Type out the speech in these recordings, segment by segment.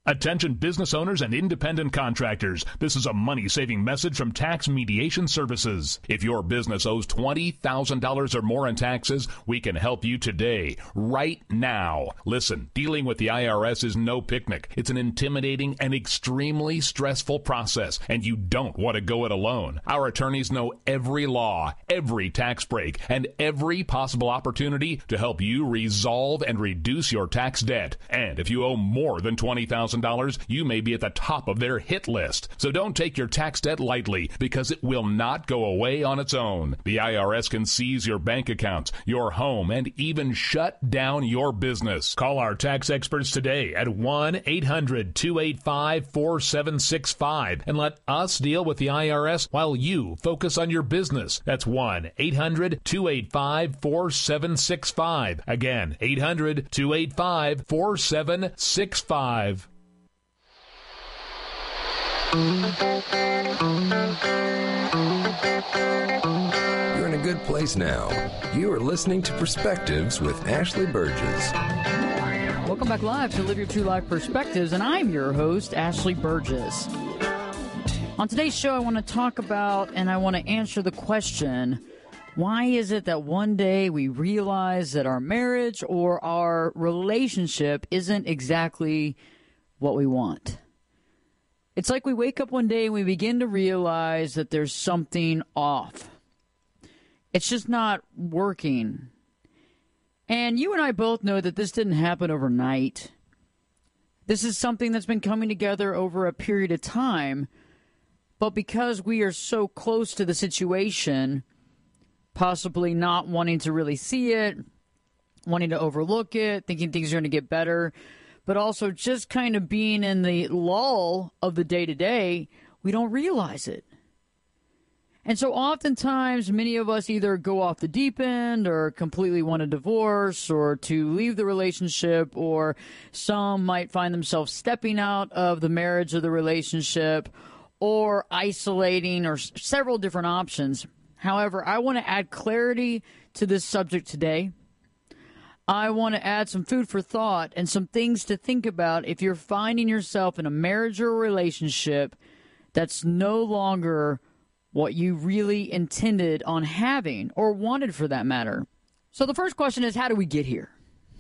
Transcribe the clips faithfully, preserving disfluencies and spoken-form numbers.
Attention business owners and independent contractors. This is a money-saving message from Tax Mediation Services. If your business owes twenty thousand dollars or more in taxes, we can help you today, right now. Listen, dealing with the I R S is no picnic. It's an intimidating and extremely stressful process, and you don't want to go it alone. Our attorneys know every law, every tax break, and every possible opportunity to help you resolve and reduce your tax debt. And if you owe more than twenty thousand dollars, you may be at the top of their hit list. So don't take your tax debt lightly, because it will not go away on its own. The I R S can seize your bank accounts, your home, and even shut down your business. Call our tax experts today at one eight hundred two eight five four seven six five and let us deal with the I R S while you focus on your business. That's one eight hundred two eight five four seven six five. Again, eight hundred two eight five four seven six five. You're in a good place now. You are listening to Perspectives with Ashley Burgess. Welcome back live to Live Your True Life Perspectives, and I'm your host, Ashley Burgess. On today's show, I want to talk about and I want to answer the question, why is it that one day we realize that our marriage or our relationship isn't exactly what we want? It's like we wake up one day and we begin to realize that there's something off. It's just not working. And you and I both know that this didn't happen overnight. This is something that's been coming together over a period of time. But because we are so close to the situation, possibly not wanting to really see it, wanting to overlook it, thinking things are going to get better, but also just kind of being in the lull of the day-to-day, we don't realize it. And so oftentimes, many of us either go off the deep end or completely want a divorce or to leave the relationship, or some might find themselves stepping out of the marriage or the relationship or isolating, or s- several different options. However, I want to add clarity to this subject today. I want to add some food for thought and some things to think about if you're finding yourself in a marriage or a relationship that's no longer what you really intended on having, or wanted for that matter. So the first question is, how do we get here?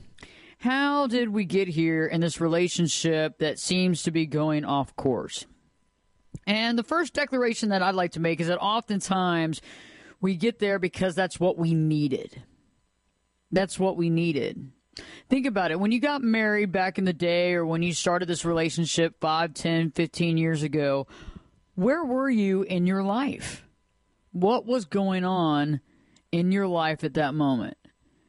How did we get here in this relationship that seems to be going off course? And the first declaration that I'd like to make is that oftentimes we get there because that's what we needed. That's what we needed. Think about it. When you got married back in the day, or when you started this relationship five, ten, fifteen years ago, where were you in your life? What was going on in your life at that moment?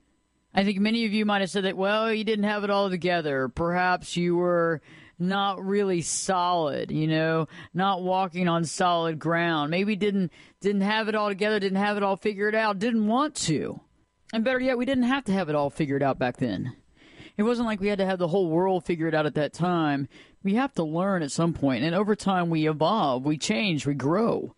I think many of you might have said that, well, you didn't have it all together. Perhaps you were not really solid, you know, not walking on solid ground. Maybe didn't didn't have it all together, didn't have it all figured out, didn't want to. And better yet, we didn't have to have it all figured out back then. It wasn't like we had to have the whole world figured out at that time. We have to learn at some point. And over time, we evolve, we change, we grow.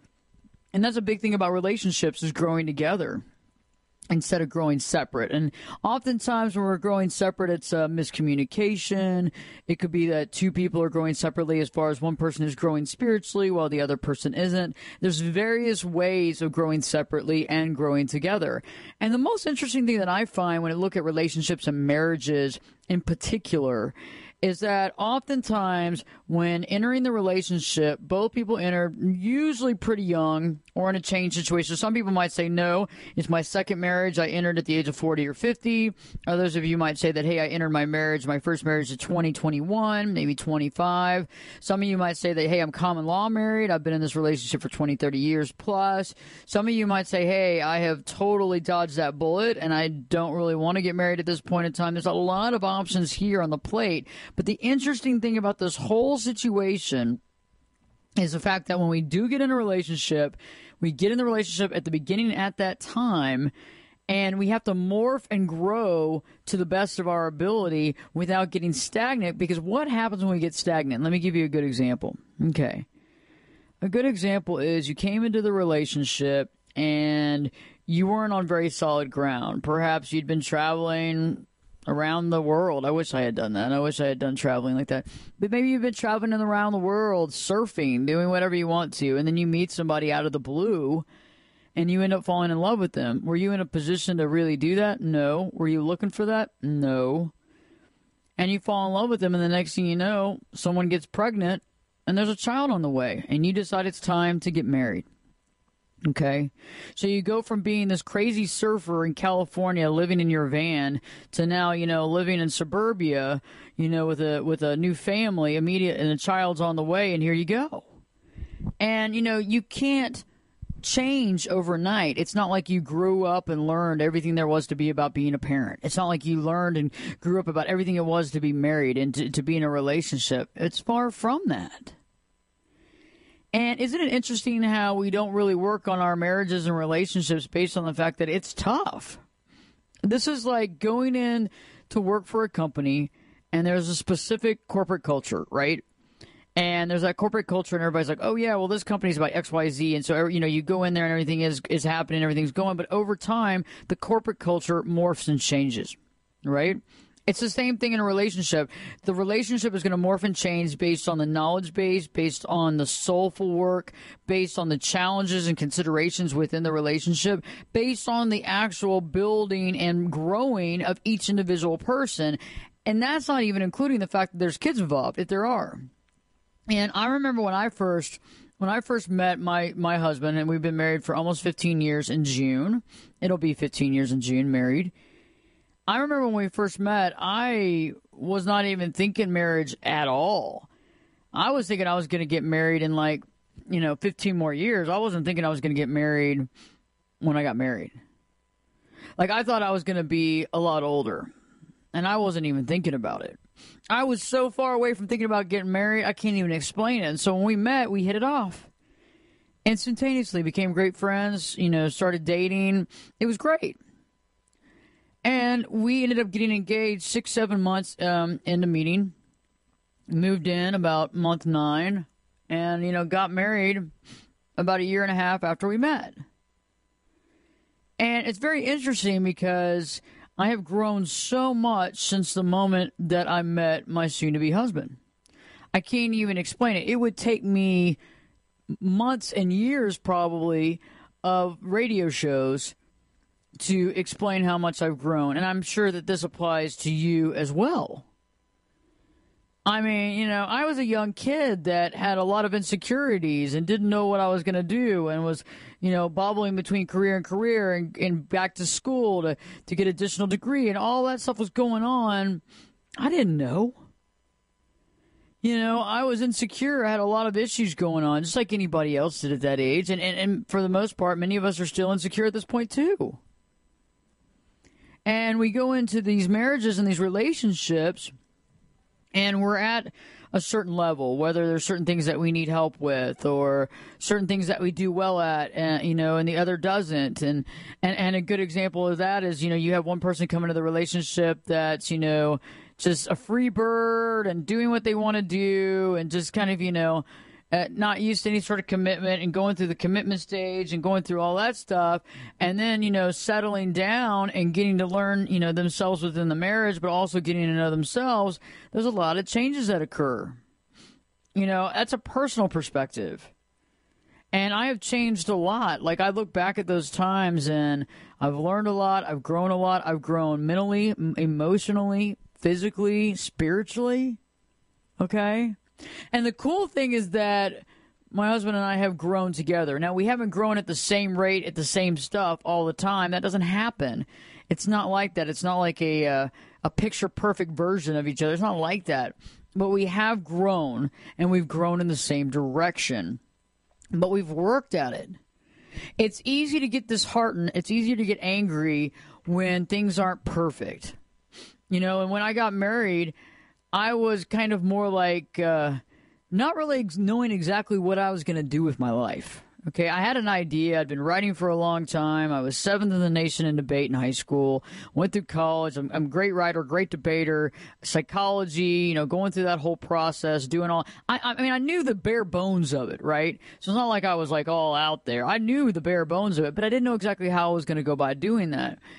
And that's a big thing about relationships, is growing together instead of growing separate. And oftentimes when we're growing separate, it's uh, miscommunication. It could be that two people are growing separately as far as one person is growing spiritually while the other person isn't. There's various ways of growing separately and growing together. And the most interesting thing that I find when I look at relationships and marriages in particular is that oftentimes when entering the relationship, both people enter usually pretty young or in a change situation. Some people might say, no, it's my second marriage. I entered at the age of forty or fifty. Others of you might say that, hey, I entered my marriage, my first marriage at twenty, twenty-one, maybe twenty-five. Some of you might say that, hey, I'm common law married. I've been in this relationship for twenty, thirty years plus. Some of you might say, hey, I have totally dodged that bullet and I don't really want to get married at this point in time. There's a lot of options here on the plate. But the interesting thing about this whole situation is the fact that when we do get in a relationship, we get in the relationship at the beginning at that time, and we have to morph and grow to the best of our ability without getting stagnant. Because what happens when we get stagnant? Let me give you a good example. Okay. A good example is you came into the relationship and you weren't on very solid ground. Perhaps you'd been traveling around the world. I wish I had done that. I wish I had done traveling like that. But maybe you've been traveling around the world, surfing, doing whatever you want to, and then you meet somebody out of the blue, and you end up falling in love with them. Were you in a position to really do that? No. Were you looking for that? No. And you fall in love with them, and the next thing you know, someone gets pregnant, and there's a child on the way, and you decide it's time to get married. Okay, so you go from being this crazy surfer in California, living in your van, to now, you know, living in suburbia, you know, with a with a new family, immediate, and a child's on the way, and here you go. And you know, you can't change overnight. It's not like you grew up and learned everything there was to be about being a parent. It's not like you learned and grew up about everything it was to be married and to, to be in a relationship. It's far from that. And isn't it interesting how we don't really work on our marriages and relationships based on the fact that it's tough? This is like going in to work for a company, and there's a specific corporate culture, right? And there's that corporate culture, and everybody's like, oh, yeah, well, this company's about X, Y, Z. And so, you know, you go in there and everything is, is happening, everything's going. But over time, the corporate culture morphs and changes, right? It's the same thing in a relationship. The relationship is going to morph and change based on the knowledge base, based on the soulful work, based on the challenges and considerations within the relationship, based on the actual building and growing of each individual person. And that's not even including the fact that there's kids involved, if there are. And I remember when I first when I first met my, my husband, and we've been married for almost fifteen years in June. It'll be fifteen years in June, married. I remember when we first met, I was not even thinking marriage at all. I was thinking I was going to get married in like, you know, fifteen more years. I wasn't thinking I was going to get married when I got married. Like, I thought I was going to be a lot older, and I wasn't even thinking about it. I was so far away from thinking about getting married, I can't even explain it. And so when we met, we hit it off. Instantaneously, became great friends, you know, started dating. It was great. And we ended up getting engaged six, seven months um, into meeting. Moved in about month nine. And, you know, got married about a year and a half after we met. And it's very interesting because I have grown so much since the moment that I met my soon-to-be husband. I can't even explain it. It would take me months and years probably of radio shows to explain how much I've grown. And I'm sure that this applies to you as well. I mean, you know, I was a young kid that had a lot of insecurities and didn't know what I was going to do and was, you know, bobbling between career and career and, and back to school to, to get additional degree, and all that stuff was going on. I didn't know. You know, I was insecure. I had a lot of issues going on, just like anybody else did at that age. And, and, and for the most part, many of us are still insecure at this point, too. And we go into these marriages and these relationships, and we're at a certain level, whether there's certain things that we need help with or certain things that we do well at, and, you know, and the other doesn't. And, and, and a good example of that is, you know, you have one person come into the relationship that's, you know, just a free bird and doing what they want to do and just kind of, you know, Uh, not used to any sort of commitment and going through the commitment stage and going through all that stuff. And then, you know, settling down and getting to learn, you know, themselves within the marriage, but also getting to know themselves. There's a lot of changes that occur. You know, that's a personal perspective. And I have changed a lot. Like, I look back at those times and I've learned a lot. I've grown a lot. I've grown mentally, emotionally, physically, spiritually. Okay? And the cool thing is that my husband and I have grown together. Now, we haven't grown at the same rate, at the same stuff all the time. That doesn't happen. It's not like that. It's not like a uh, a picture-perfect version of each other. It's not like that. But we have grown, and we've grown in the same direction. But we've worked at it. It's easy to get disheartened. It's easy to get angry when things aren't perfect. You know, and when I got married, I was kind of more like uh, not really ex- knowing exactly what I was going to do with my life. Okay, I had an idea. I'd been writing for a long time. I was seventh in the nation in debate in high school. Went through college. I'm, I'm a great writer, great debater, psychology, you know, going through that whole process, doing all. I, I mean, I knew the bare bones of it, right? So it's not like I was like all out there. I knew the bare bones of it, but I didn't know exactly how I was going to go by doing that.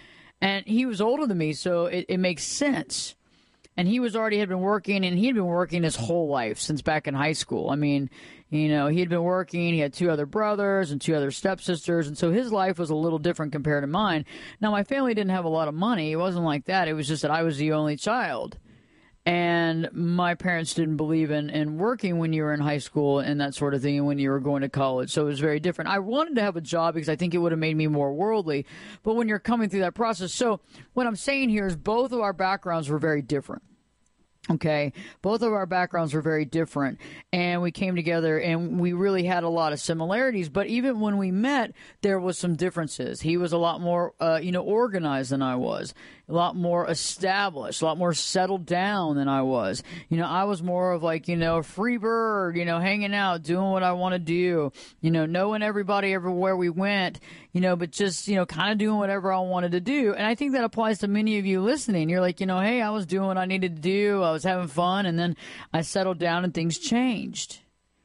And he was older than me, so it, it makes sense. And he was already had been working, and he had been working his whole life since back in high school. I mean, you know, he had been working. He had two other brothers and two other stepsisters, and so his life was a little different compared to mine. Now, my family didn't have a lot of money. It wasn't like that. It was just that I was the only child. And my parents didn't believe in, in working when you were in high school and that sort of thing, and when you were going to college. So it was very different. I wanted to have a job because I think it would have made me more worldly. But when you're coming through that process, so what I'm saying here is both of our backgrounds were very different. Okay, both of our backgrounds were very different, and we came together, and we really had a lot of similarities. But even when we met, there was some differences. He was a lot more, uh, you know, organized than I was, a lot more established, a lot more settled down than I was. You know, I was more of like, you know, a free bird, you know, hanging out, doing what I want to do, you know, knowing everybody everywhere we went, you know, but just, you know, kind of doing whatever I wanted to do. And I think that applies to many of you listening. You're like, you know, hey, I was doing what I needed to do. I was having fun, and then I settled down and things changed.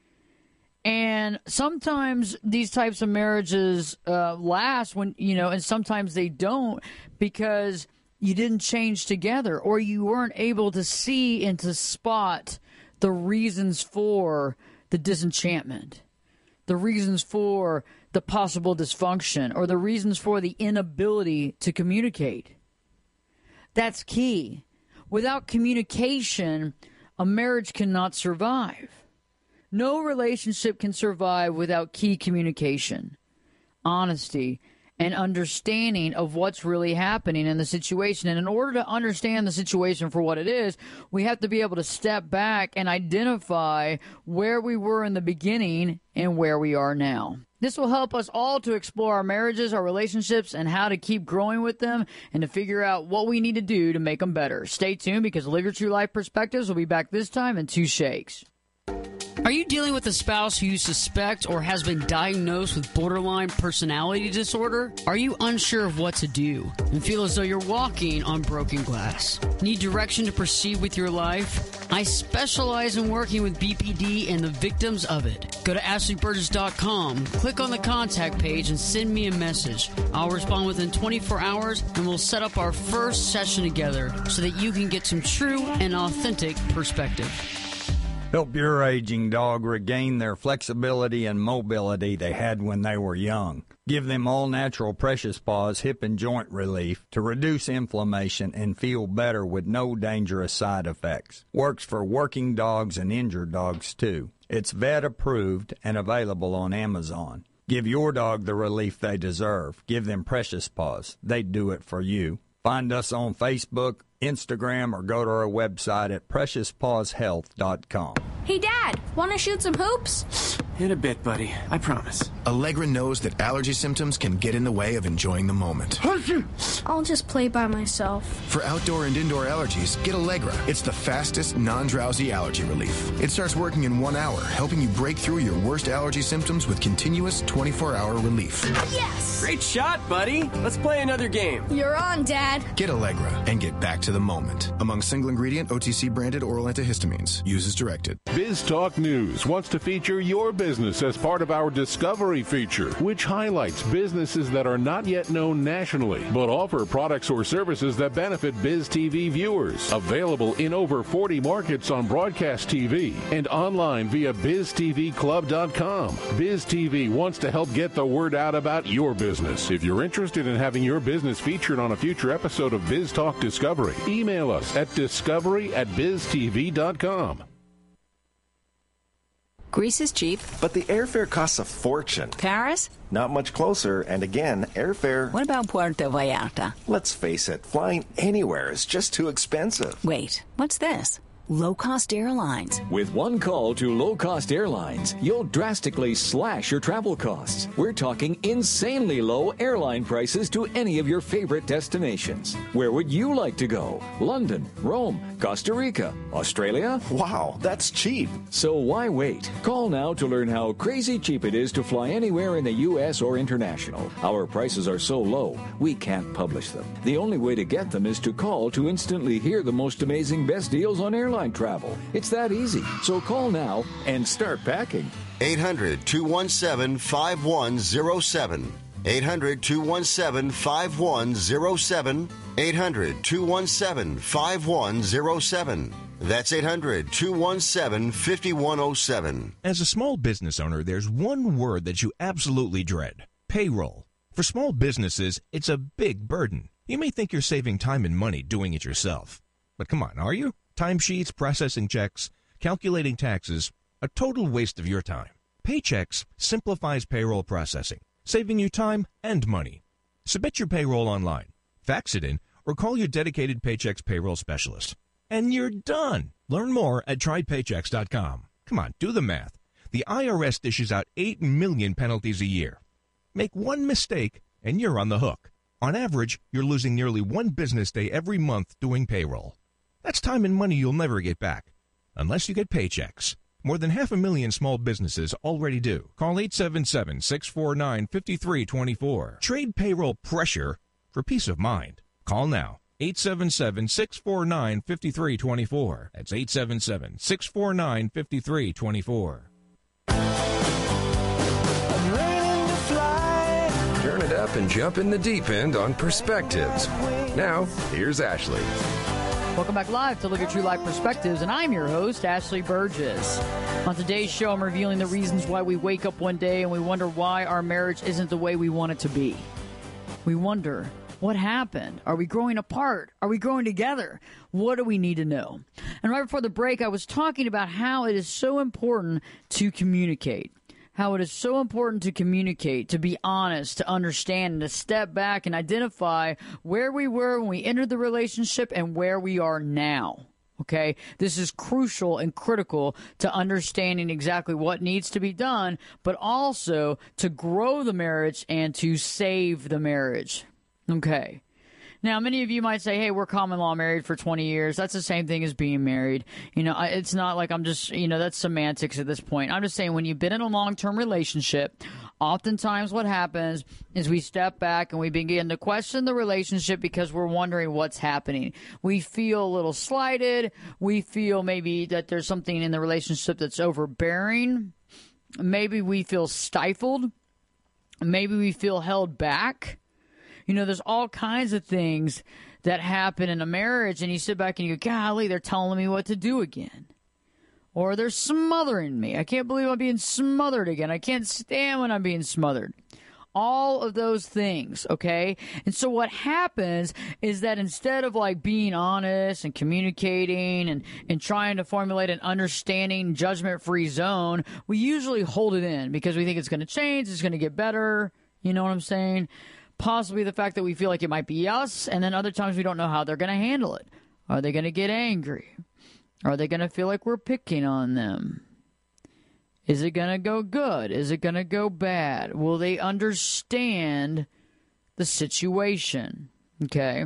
And sometimes these types of marriages uh, last when, you know, and sometimes they don't because you didn't change together, or you weren't able to see and to spot the reasons for the disenchantment, the reasons for the possible dysfunction, or the reasons for the inability to communicate. That's key. Without communication, a marriage cannot survive. No relationship can survive without key communication, honesty, and understanding of what's really happening in the situation. And in order to understand the situation for what it is, we have to be able to step back and identify where we were in the beginning and where we are now. This will help us all to explore our marriages, our relationships, and how to keep growing with them, and to figure out what we need to do to make them better. Stay tuned, because Live Your True Life Perspectives will be back this time in two shakes. Are you dealing with a spouse who you suspect or has been diagnosed with borderline personality disorder? Are you unsure of what to do and feel as though you're walking on broken glass? Need direction to proceed with your life? I specialize in working with B P D and the victims of it. Go to ashley burgess dot com, click on the contact page, and send me a message. I'll respond within twenty-four hours, and we'll set up our first session together so that you can get some true and authentic perspective. Help your aging dog regain their flexibility and mobility they had when they were young. Give them all-natural Precious Paws hip and joint relief to reduce inflammation and feel better with no dangerous side effects. Works for working dogs and injured dogs, too. It's vet-approved and available on Amazon. Give your dog the relief they deserve. Give them Precious Paws. They do it for you. Find us on Facebook, Instagram, or go to our website at precious paws health dot com. Hey, Dad, want to shoot some hoops? In a bit, buddy. I promise. Allegra knows that allergy symptoms can get in the way of enjoying the moment. I'll just play by myself. For outdoor and indoor allergies, get Allegra. It's the fastest, non-drowsy allergy relief. It starts working in one hour, helping you break through your worst allergy symptoms with continuous twenty-four hour relief. Yes! Great shot, buddy. Let's play another game. You're on, Dad. Get Allegra and get back to the moment. Among single-ingredient, O T C branded oral antihistamines. Use as directed. Biz Talk News wants to feature your business as part of our Discovery feature, which highlights businesses that are not yet known nationally, but offer products or services that benefit Biz T V viewers. Available in over forty markets on broadcast T V and online via biz t v club dot com. Biz T V wants to help get the word out about your business. If you're interested in having your business featured on a future episode of Biz Talk Discovery, email us at discovery at biz t v dot com. Greece is cheap. But the airfare costs a fortune. Paris? Not much closer, and again, airfare... What about Puerto Vallarta? Let's face it, flying anywhere is just too expensive. Wait, what's this? Low-cost airlines. With one call to low-cost airlines, you'll drastically slash your travel costs. We're talking insanely low airline prices to any of your favorite destinations. Where would you like to go? London, Rome, Costa Rica, Australia? Wow, that's cheap. So why wait? Call now to learn how crazy cheap it is to fly anywhere in the U S or international. Our prices are so low, we can't publish them. The only way to get them is to call to instantly hear the most amazing best deals on airlines travel. It's that easy. So call now and start packing. eight hundred, two one seven, five one zero seven. eight hundred, two one seven, five one zero seven. eight hundred, two one seven, five one zero seven. That's eight hundred, two one seven, five one zero seven. As a small business owner, there's one word that you absolutely dread: payroll. For small businesses, it's a big burden. You may think you're saving time and money doing it yourself. But come on, are you? Timesheets, processing checks, calculating taxes, a total waste of your time. Paychex simplifies payroll processing, saving you time and money. Submit your payroll online, fax it in, or call your dedicated Paychex payroll specialist. And you're done. Learn more at try paychex dot com. Come on, do the math. The I R S dishes out eight million penalties a year. Make one mistake, and you're on the hook. On average, you're losing nearly one business day every month doing payroll. That's time and money you'll never get back, unless you get Paychex. More than half a million small businesses already do. Call eight seven seven, six four nine, five three two four. Trade payroll pressure for peace of mind. Call now. eight seven seven, six four nine, five three two four. That's eight seven seven, six four nine, five three two four. Turn it up and jump in the deep end on Perspectives. Now, here's Ashley. Welcome back live to Live Your True Life Perspectives, and I'm your host, Ashley Burgess. On today's show, I'm revealing the reasons why we wake up one day and we wonder why our marriage isn't the way we want it to be. We wonder, what happened? Are we growing apart? Are we growing together? What do we need to know? And right before the break, I was talking about how it is so important to communicate. How it is so important to communicate, to be honest, to understand, and to step back and identify where we were when we entered the relationship and where we are now. Okay? This is crucial and critical to understanding exactly what needs to be done, but also to grow the marriage and to save the marriage. Okay. Now, many of you might say, hey, we're common law married for twenty years. That's the same thing as being married. You know, it's not like I'm just, you know, that's semantics at this point. I'm just saying when you've been in a long-term relationship, oftentimes what happens is we step back and we begin to question the relationship because we're wondering what's happening. We feel a little slighted. We feel maybe that there's something in the relationship that's overbearing. Maybe we feel stifled. Maybe we feel held back. You know, there's all kinds of things that happen in a marriage, and you sit back and you go, golly, they're telling me what to do again. Or they're smothering me. I can't believe I'm being smothered again. I can't stand when I'm being smothered. All of those things, okay? And so what happens is that instead of, like, being honest and communicating and, and trying to formulate an understanding, judgment-free zone, we usually hold it in because we think it's going to change, it's going to get better. You know what I'm saying? Possibly the fact that we feel like it might be us, and then other times we don't know how they're going to handle it. Are they going to get angry? Are they going to feel like we're picking on them? Is it going to go good? Is it going to go bad? Will they understand the situation? Okay.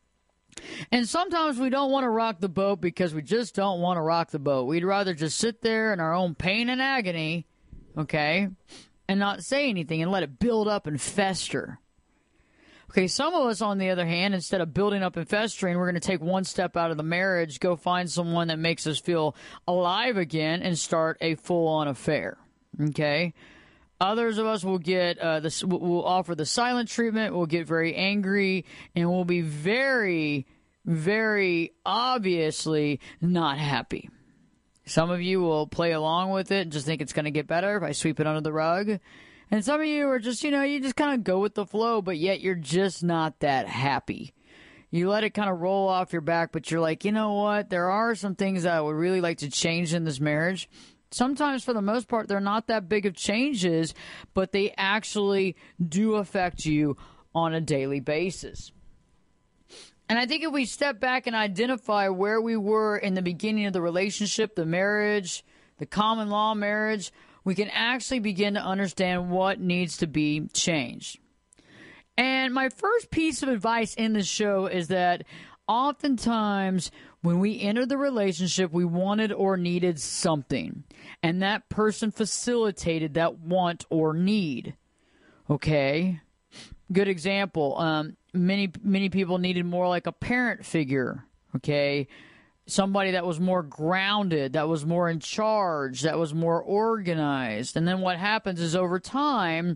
And sometimes we don't want to rock the boat because we just don't want to rock the boat. We'd rather just sit there in our own pain and agony, okay, and not say anything and let it build up and fester. Okay, some of us, on the other hand, instead of building up and festering, we're going to take one step out of the marriage, go find someone that makes us feel alive again, and start a full-on affair. Okay? Others of us will get uh, this. Will offer the silent treatment. We'll get very angry, and we'll be very, very obviously not happy. Some of you will play along with it and just think it's going to get better if I sweep it under the rug. And some of you are just, you know, you just kind of go with the flow, but yet you're just not that happy. You let it kind of roll off your back, but you're like, you know what? There are some things that I would really like to change in this marriage. Sometimes, for the most part, they're not that big of changes, but they actually do affect you on a daily basis. And I think if we step back and identify where we were in the beginning of the relationship, the marriage, the common law marriage, we can actually begin to understand what needs to be changed. And my first piece of advice in this show is that oftentimes when we enter the relationship, we wanted or needed something, and that person facilitated that want or need. Okay? Good example. Um, many, many people needed more like a parent figure. Okay? Somebody that was more grounded, that was more in charge, that was more organized. And then what happens is over time,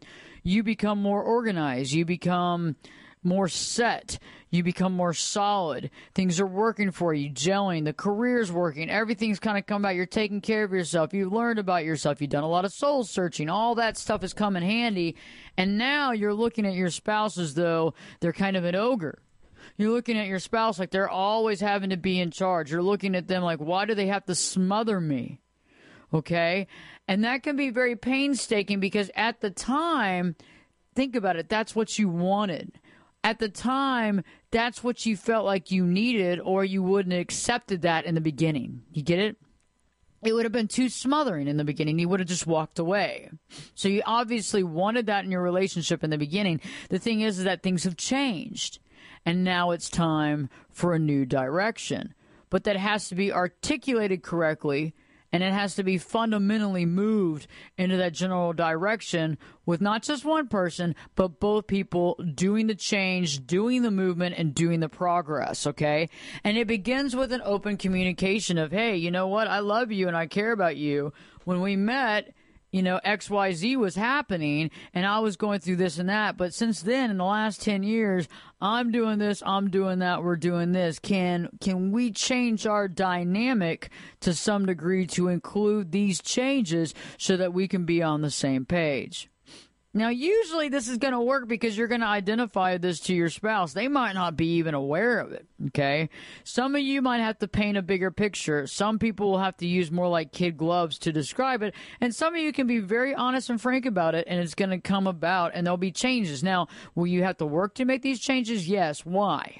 you become more organized. You become more set. You become more solid. Things are working for you, gelling. The career's working. Everything's kind of come out. You're taking care of yourself. You've learned about yourself. You've done a lot of soul searching. All that stuff has come in handy. And now you're looking at your spouse as though they're kind of an ogre. You're looking at your spouse like they're always having to be in charge. You're looking at them like, why do they have to smother me? Okay? And that can be very painstaking because at the time, think about it, that's what you wanted. At the time, that's what you felt like you needed, or you wouldn't have accepted that in the beginning. You get it? It would have been too smothering in the beginning. You would have just walked away. So you obviously wanted that in your relationship in the beginning. The thing is, is that things have changed, and now it's time for a new direction. But that has to be articulated correctly, and it has to be fundamentally moved into that general direction with not just one person, but both people doing the change, doing the movement, and doing the progress, okay? And it begins with an open communication of, hey, you know what? I love you and I care about you. When we met, you know, X Y Z was happening, and I was going through this and that. But since then, in the last ten years, I'm doing this, I'm doing that, we're doing this. Can can we change our dynamic to some degree to include these changes so that we can be on the same page? Now, usually this is going to work because you're going to identify this to your spouse. They might not be even aware of it, okay? Some of you might have to paint a bigger picture. Some people will have to use more like kid gloves to describe it. And some of you can be very honest and frank about it, and it's going to come about, and there'll be changes. Now, will you have to work to make these changes? Yes. Why?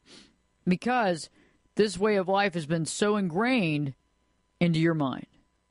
Because this way of life has been so ingrained into your mind.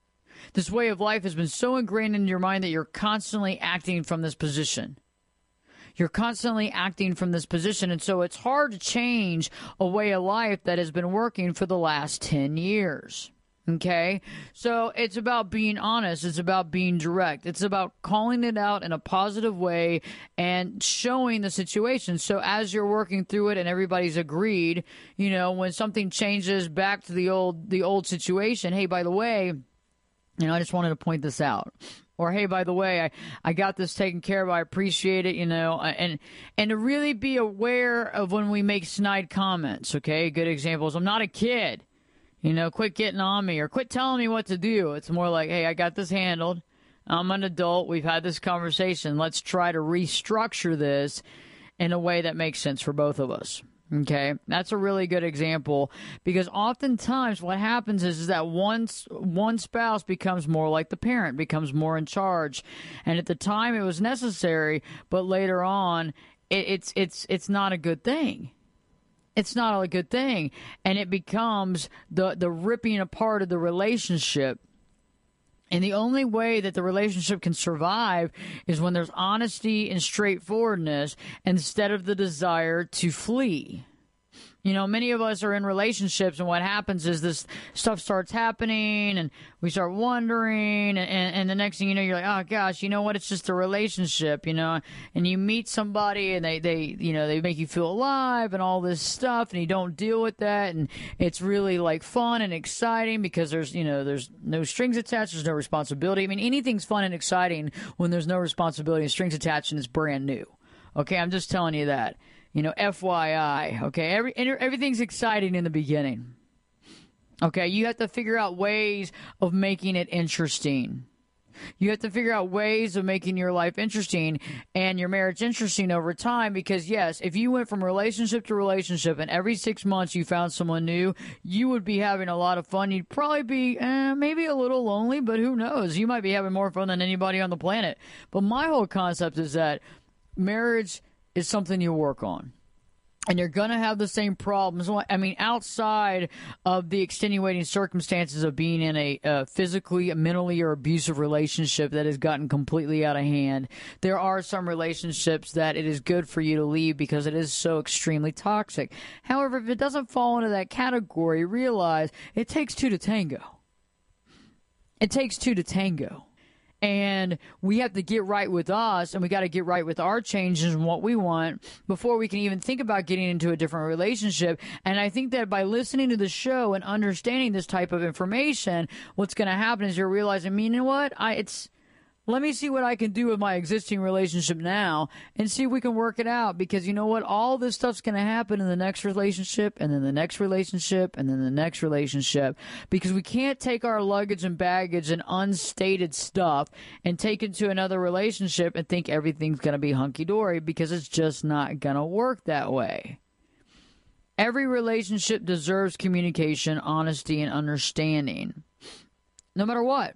This way of life has been so ingrained in your mind that you're constantly acting from this position. You're constantly acting from this position, and so it's hard to change a way of life that has been working for the last ten years. Okay? So it's about being honest. It's about being direct. It's about calling it out in a positive way and showing the situation. So as you're working through it and everybody's agreed, you know, when something changes back to the old the old situation, hey, by the way, you know, I just wanted to point this out. Or, hey, by the way, I, I got this taken care of. I appreciate it, you know. And and to really be aware of when we make snide comments, okay? Good examples. I'm not a kid. You know, quit getting on me or quit telling me what to do. It's more like, hey, I got this handled. I'm an adult. We've had this conversation. Let's try to restructure this in a way that makes sense for both of us. Okay, that's a really good example because oftentimes what happens is, is that one, one spouse becomes more like the parent, becomes more in charge. And at the time it was necessary, but later on it, it's it's it's not a good thing. It's not a good thing. And it becomes the, the ripping apart of the relationship. And the only way that the relationship can survive is when there's honesty and straightforwardness instead of the desire to flee. You know, many of us are in relationships, and what happens is this stuff starts happening, and we start wondering, and, and, and the next thing you know, you're like, oh, gosh, you know what? It's just a relationship, you know, and you meet somebody, and they, they you know, they make you feel alive and all this stuff, and you don't deal with that, and it's really, like, fun and exciting because there's, you know, there's no strings attached, there's no responsibility. I mean, anything's fun and exciting when there's no responsibility and strings attached and it's brand new. Okay, I'm just telling you that. You know, F Y I, okay? Every, everything's exciting in the beginning. Okay, you have to figure out ways of making it interesting. You have to figure out ways of making your life interesting and your marriage interesting over time because, yes, if you went from relationship to relationship and every six months you found someone new, you would be having a lot of fun. You'd probably be eh, maybe a little lonely, but who knows? You might be having more fun than anybody on the planet. But my whole concept is that marriage is something you work on. And you're going to have the same problems. I mean, outside of the extenuating circumstances of being in a uh, physically, mentally, or abusive relationship that has gotten completely out of hand, there are some relationships that it is good for you to leave because it is so extremely toxic. However, if it doesn't fall into that category, realize it takes two to tango. It takes two to tango. And we have to get right with us, and we got to get right with our changes and what we want before we can even think about getting into a different relationship. And I think that by listening to the show and understanding this type of information, what's going to happen is you're realizing, you know what, I it's let me see what I can do with my existing relationship now and see if we can work it out. Because you know what? All this stuff's going to happen in the next relationship and then the next relationship and then the next relationship, because we can't take our luggage and baggage and unstated stuff and take it to another relationship and think everything's going to be hunky-dory, because it's just not going to work that way. Every relationship deserves communication, honesty, and understanding, no matter what.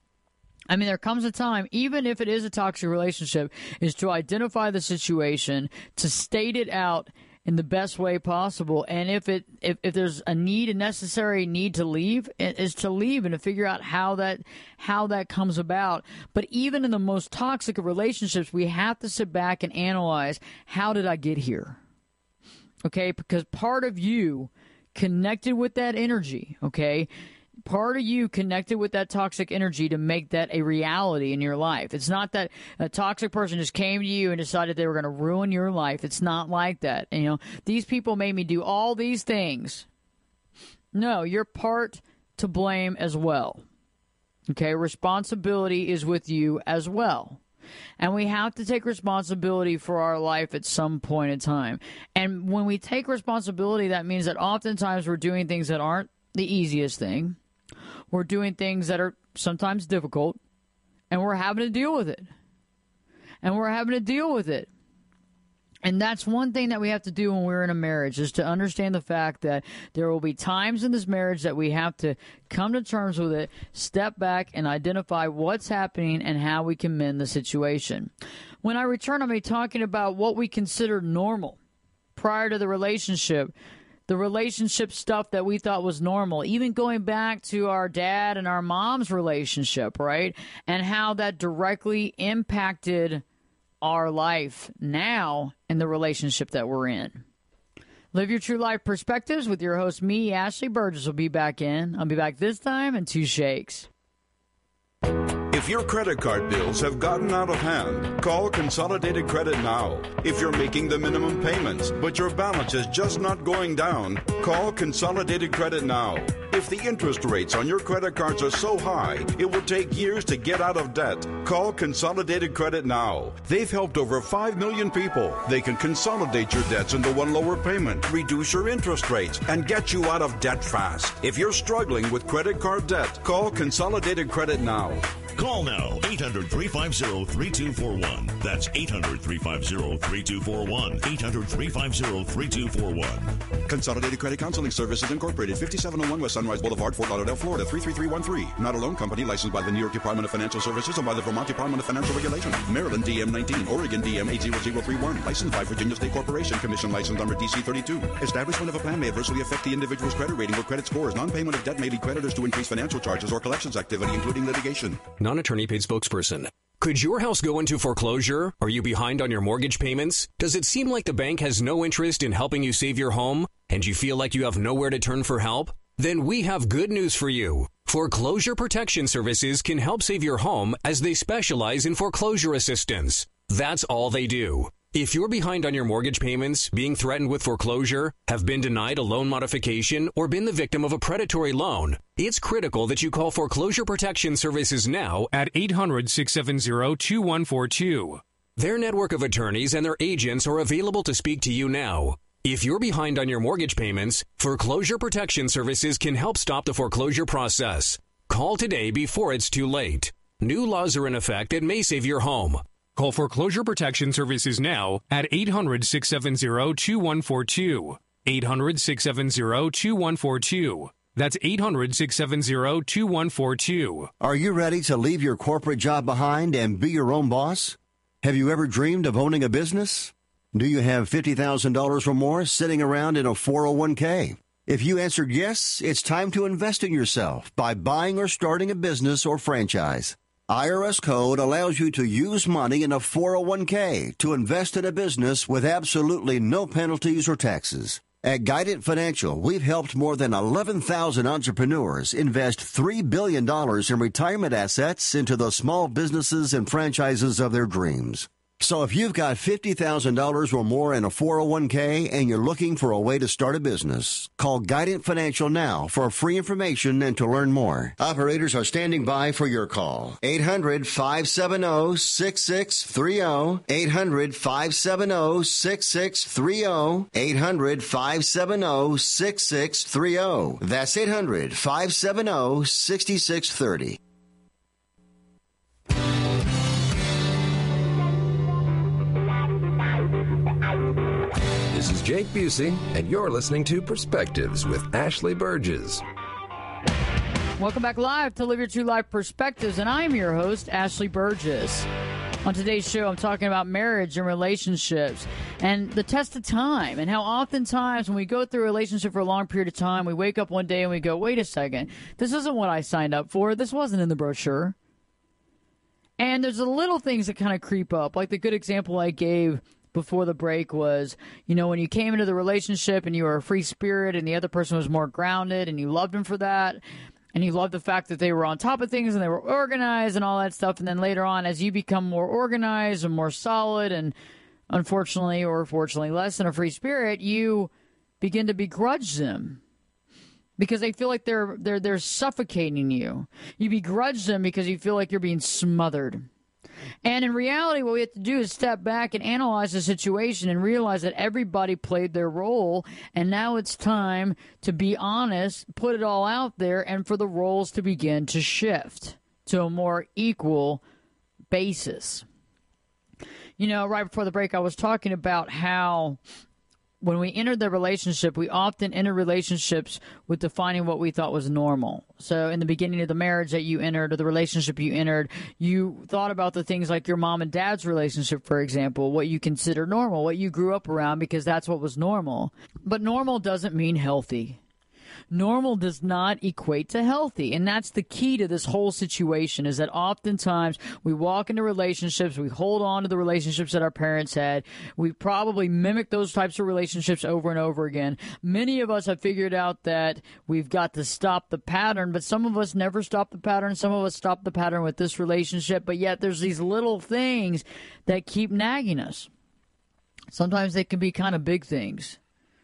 I mean, there comes a time, even if it is a toxic relationship, is to identify the situation, to state it out in the best way possible. And if it if, if there's a need, a necessary need to leave, it is to leave and to figure out how that how that comes about. But even in the most toxic of relationships, we have to sit back and analyze, how did I get here? Okay, because part of you connected with that energy, okay? Part of you connected with that toxic energy to make that a reality in your life. It's not that a toxic person just came to you and decided they were going to ruin your life. It's not like that. And, you know, these people made me do all these things. No, you're part to blame as well. Okay, responsibility is with you as well. And we have to take responsibility for our life at some point in time. And when we take responsibility, that means that oftentimes we're doing things that aren't the easiest thing. We're doing things that are sometimes difficult, and we're having to deal with it. And we're having to deal with it. And that's one thing that we have to do when we're in a marriage, is to understand the fact that there will be times in this marriage that we have to come to terms with it, step back, and identify what's happening and how we can mend the situation. When I return, I'll be talking about what we consider normal prior to the relationship, the relationship stuff that we thought was normal, even going back to our dad and our mom's relationship, right? And how that directly impacted our life now in the relationship that we're in. Live Your True Life Perspectives with your host, me, Ashley Burgess, will be back in. I'll be back this time in two shakes. If your credit card bills have gotten out of hand, call Consolidated Credit now. If you're making the minimum payments, but your balance is just not going down, call Consolidated Credit now. If the interest rates on your credit cards are so high, it will take years to get out of debt. Call Consolidated Credit now. They've helped over five million people. They can consolidate your debts into one lower payment, reduce your interest rates, and get you out of debt fast. If you're struggling with credit card debt, call Consolidated Credit now. Call now, eight hundred, three five zero, three two four one. That's eight hundred, three five zero, three two four one. eight hundred, three five zero, three two four one. Consolidated Credit Counseling Services Incorporated, fifty-seven oh one West Sunrise Boulevard, Fort Lauderdale, Florida, three three three one three. Not a loan company licensed by the New York Department of Financial Services and by the Vermont Department of Financial Regulation. Maryland D M nineteen, Oregon D M eight zero zero three one. Licensed by Virginia State Corporation. Commission license number D C thirty-two. Establishment of a plan may adversely affect the individual's credit rating or credit scores. Non-payment of debt may lead creditors to increase financial charges or collections activity, including litigation. Non-attorney paid spokesperson. Could your house go into foreclosure? Are you behind on your mortgage payments? Does it seem like the bank has no interest in helping you save your home, and you feel like you have nowhere to turn for help? Then we have good news for you. Foreclosure Protection Services can help save your home, as they specialize in foreclosure assistance. That's all they do. If you're behind on your mortgage payments, being threatened with foreclosure, have been denied a loan modification, or been the victim of a predatory loan, it's critical that you call Foreclosure Protection Services now at eight hundred, six seven zero, two one four two. Their network of attorneys and their agents are available to speak to you now. If you're behind on your mortgage payments, Foreclosure Protection Services can help stop the foreclosure process. Call today before it's too late. New laws are in effect that may save your home. Call Foreclosure Protection Services now at eight hundred, six seven zero, two one four two. eight hundred, six seven zero, two one four two. That's eight hundred, six seven zero, two one four two. Are you ready to leave your corporate job behind and be your own boss? Have you ever dreamed of owning a business? Do you have fifty thousand dollars or more sitting around in a four oh one k? If you answered yes, it's time to invest in yourself by buying or starting a business or franchise. I R S code allows you to use money in a four oh one k to invest in a business with absolutely no penalties or taxes. At Guidant Financial, we've helped more than eleven thousand entrepreneurs invest three billion dollars in retirement assets into the small businesses and franchises of their dreams. So if you've got fifty thousand dollars or more in a four oh one k and you're looking for a way to start a business, call Guidant Financial now for free information and to learn more. Operators are standing by for your call. eight hundred, five seven zero, six six three zero. eight hundred, five seven zero, six six three zero. eight hundred, five seven zero, six six three zero. That's eight hundred, five seven zero, six six three zero. This is Jake Busey, and you're listening to Perspectives with Ashley Burgess. Welcome back live to Live Your True Life Perspectives, and I'm your host, Ashley Burgess. On today's show, I'm talking about marriage and relationships and the test of time, and how oftentimes when we go through a relationship for a long period of time, we wake up one day and we go, wait a second, this isn't what I signed up for. This wasn't in the brochure. And there's the little things that kind of creep up, like the good example I gave before the break was, you know, when you came into the relationship and you were a free spirit and the other person was more grounded and you loved them for that, and you loved the fact that they were on top of things and they were organized and all that stuff, and then later on as you become more organized and more solid and unfortunately or fortunately less than a free spirit, you begin to begrudge them because they feel like they're they're they're suffocating you. You begrudge them because you feel like you're being smothered. And in reality, what we have to do is step back and analyze the situation and realize that everybody played their role, and now it's time to be honest, put it all out there, and for the roles to begin to shift to a more equal basis. You know, right before the break, I was talking about how when we entered the relationship, we often enter relationships with defining what we thought was normal. So in the beginning of the marriage that you entered or the relationship you entered, you thought about the things like your mom and dad's relationship, for example, what you consider normal, what you grew up around because that's what was normal. But normal doesn't mean healthy. Normal does not equate to healthy. And that's the key to this whole situation, is that oftentimes we walk into relationships, we hold on to the relationships that our parents had. We probably mimic those types of relationships over and over again. Many of us have figured out that we've got to stop the pattern, but some of us never stop the pattern. Some of us stop the pattern with this relationship, but yet there's these little things that keep nagging us. Sometimes they can be kind of big things.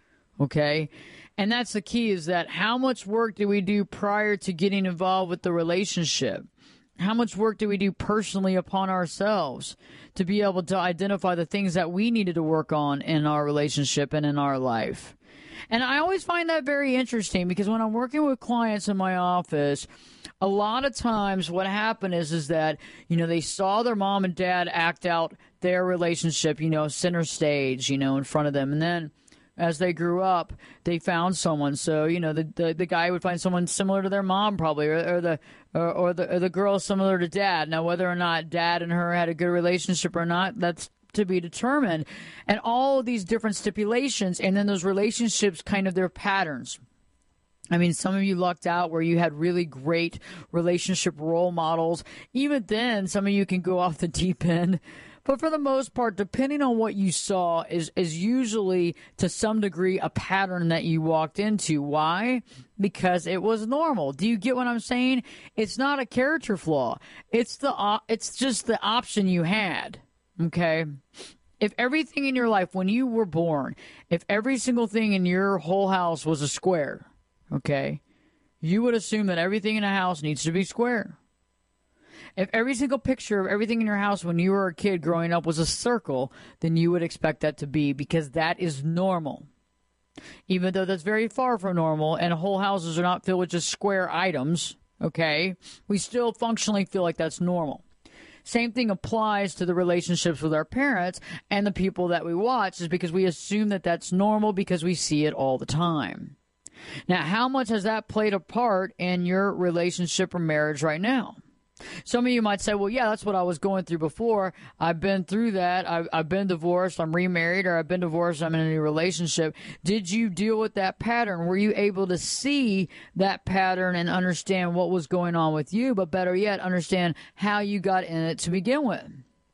Okay? And that's the key, is that how much work do we do prior to getting involved with the relationship? How much work do we do personally upon ourselves to be able to identify the things that we needed to work on in our relationship and in our life? And I always find that very interesting, because when I'm working with clients in my office, a lot of times what happened is, is that, you know, they saw their mom and dad act out their relationship, you know, center stage, you know, in front of them. And then as they grew up, they found someone. So, you know, the the, the guy would find someone similar to their mom, probably, or, or the or, or the or the girl similar to dad. Now, whether or not dad and her had a good relationship or not, that's to be determined. And all of these different stipulations, and then those relationships, kind of their patterns. I mean, some of you lucked out where you had really great relationship role models. Even then, some of you can go off the deep end. But for the most part, depending on what you saw, is, is usually to some degree a pattern that you walked into. Why? Because it was normal. Do you get what I'm saying? It's not a character flaw. It's the uh, it's just the option you had. Okay? If everything in your life, when you were born, if every single thing in your whole house was a square, okay, you would assume that everything in a house needs to be square. If every single picture of everything in your house when you were a kid growing up was a circle, then you would expect that to be, because that is normal. Even though that's very far from normal, and whole houses are not filled with just square items, okay, we still functionally feel like that's normal. Same thing applies to the relationships with our parents and the people that we watch, is because we assume that that's normal because we see it all the time. Now, how much has that played a part in your relationship or marriage right now? Some of you might say, well, yeah, that's what I was going through before. I've been through that. I've, I've been divorced. I'm remarried, or I've been divorced. I'm in a new relationship. Did you deal with that pattern? Were you able to see that pattern and understand what was going on with you, but better yet, understand how you got in it to begin with?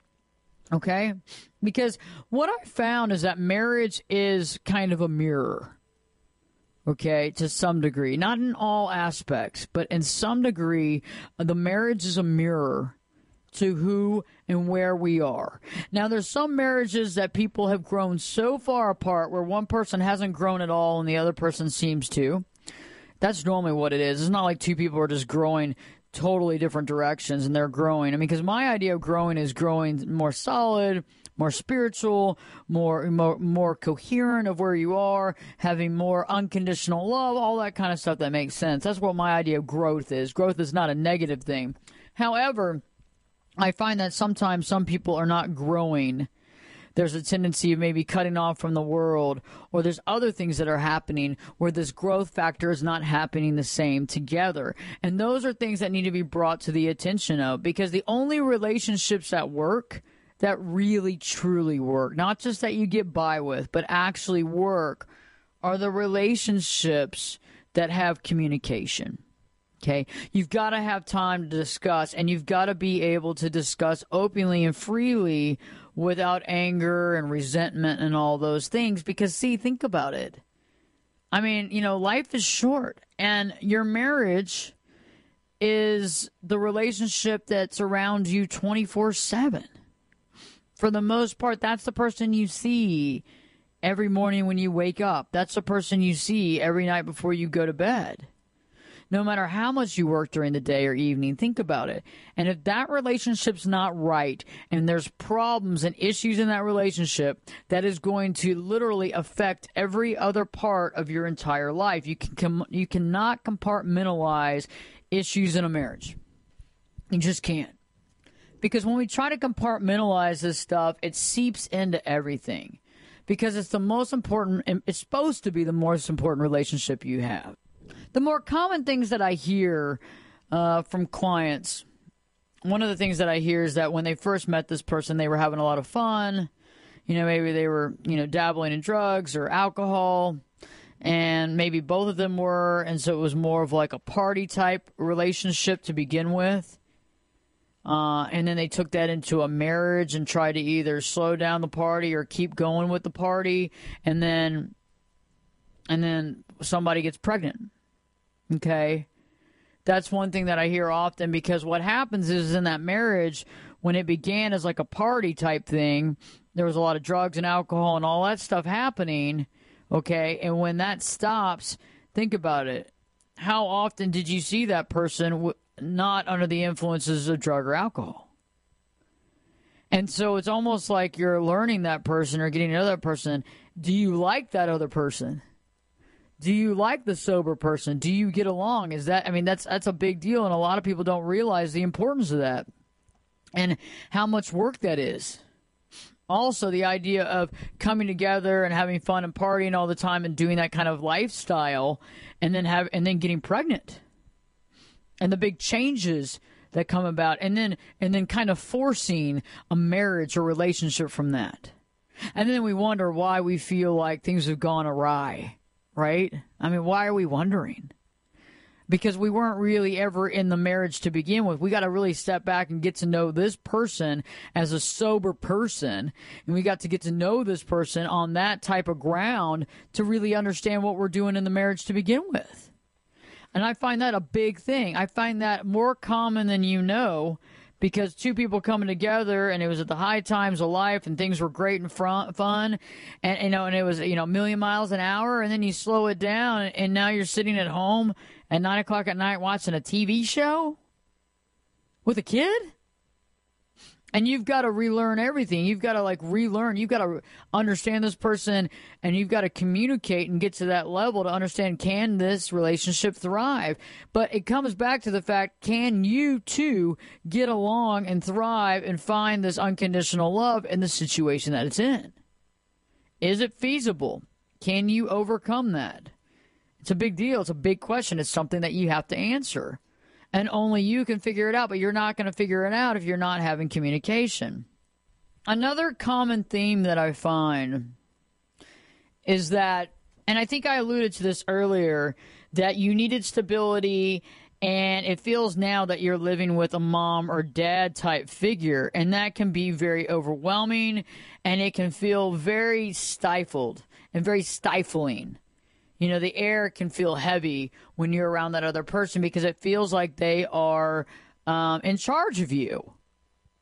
Okay? Because what I found is that marriage is kind of a mirror. Okay, to some degree. Not in all aspects, but in some degree, the marriage is a mirror to who and where we are. Now, there's some marriages that people have grown so far apart where one person hasn't grown at all and the other person seems to. That's normally what it is. It's not like two people are just growing totally different directions and they're growing. I mean, because my idea of growing is growing more solid, more spiritual, more, more more coherent of where you are, having more unconditional love, all that kind of stuff that makes sense. That's what my idea of growth is. Growth is not a negative thing. However, I find that sometimes some people are not growing. There's a tendency of maybe cutting off from the world, or there's other things that are happening where this growth factor is not happening the same together. And those are things that need to be brought to the attention of, because the only relationships that work, that really truly work, not just that you get by with, but actually work, are the relationships that have communication. Okay, you've got to have time to discuss, and you've got to be able to discuss openly and freely without anger and resentment and all those things. Because, see, think about it. I mean, you know, life is short, and your marriage is the relationship that's around you twenty-four seven. For the most part, that's the person you see every morning when you wake up. That's the person you see every night before you go to bed. No matter how much you work during the day or evening, think about it. And if that relationship's not right and there's problems and issues in that relationship, that is going to literally affect every other part of your entire life. You can com- you cannot compartmentalize issues in a marriage. You just can't. Because when we try to compartmentalize this stuff, it seeps into everything. Because it's the most important, it's supposed to be the most important relationship you have. The more common things that I hear uh, from clients, one of the things that I hear is that when they first met this person, they were having a lot of fun. You know, maybe they were, you know, dabbling in drugs or alcohol, and maybe both of them were, and so it was more of like a party type relationship to begin with. Uh, and then they took that into a marriage and tried to either slow down the party or keep going with the party, and then and then somebody gets pregnant. Okay, that's one thing that I hear often, because what happens is in that marriage, when it began as like a party type thing, there was a lot of drugs and alcohol and all that stuff happening. Okay, and when that stops, think about it. How often did you see that person w- not under the influences of drug or alcohol? And so it's almost like you're learning that person or getting another person. Do you like that other person? Do you like the sober person? Do you get along? Is that, I mean, that's that's a big deal, and a lot of people don't realize the importance of that and how much work that is. Also, the idea of coming together and having fun and partying all the time and doing that kind of lifestyle, and then have and then getting pregnant, and the big changes that come about, and then and then kind of forcing a marriage or relationship from that. And then we wonder why we feel like things have gone awry. Right? I mean, why are we wondering? Because we weren't really ever in the marriage to begin with. We got to really step back and get to know this person as a sober person. And we got to get to know this person on that type of ground to really understand what we're doing in the marriage to begin with. And I find that a big thing. I find that more common than you know, because two people coming together, and it was at the high times of life, and things were great and fun, and you know, and it was, you know, a million miles an hour, and then you slow it down, and now you're sitting at home at nine o'clock at night watching a T V show with a kid, and you've got to relearn everything. You've got to like relearn. You've got to understand this person, and you've got to communicate and get to that level to understand, can this relationship thrive? But it comes back to the fact, can you two get along and thrive and find this unconditional love in the situation that it's in? Is it feasible? Can you overcome that? It's a big deal. It's a big question. It's something that you have to answer. And only you can figure it out, but you're not going to figure it out if you're not having communication. Another common theme that I find is that, and I think I alluded to this earlier, that you needed stability, and it feels now that you're living with a mom or dad type figure, and that can be very overwhelming, and it can feel very stifled and very stifling. You know, the air can feel heavy when you're around that other person because it feels like they are um, in charge of you.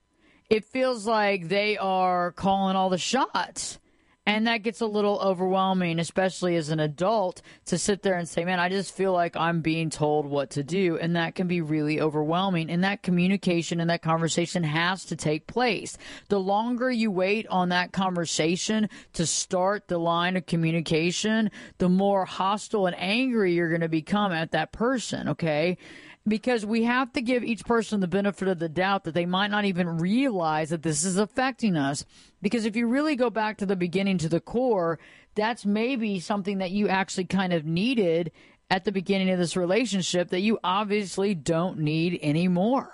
it feels like they are calling all the shots. And that gets a little overwhelming, especially as an adult, to sit there and say, man, I just feel like I'm being told what to do. And that can be really overwhelming. And that communication and that conversation has to take place. The longer you wait on that conversation to start the line of communication, the more hostile and angry you're going to become at that person, okay? Because we have to give each person the benefit of the doubt that they might not even realize that this is affecting us. Because if you really go back to the beginning, to the core, that's maybe something that you actually kind of needed at the beginning of this relationship that you obviously don't need anymore.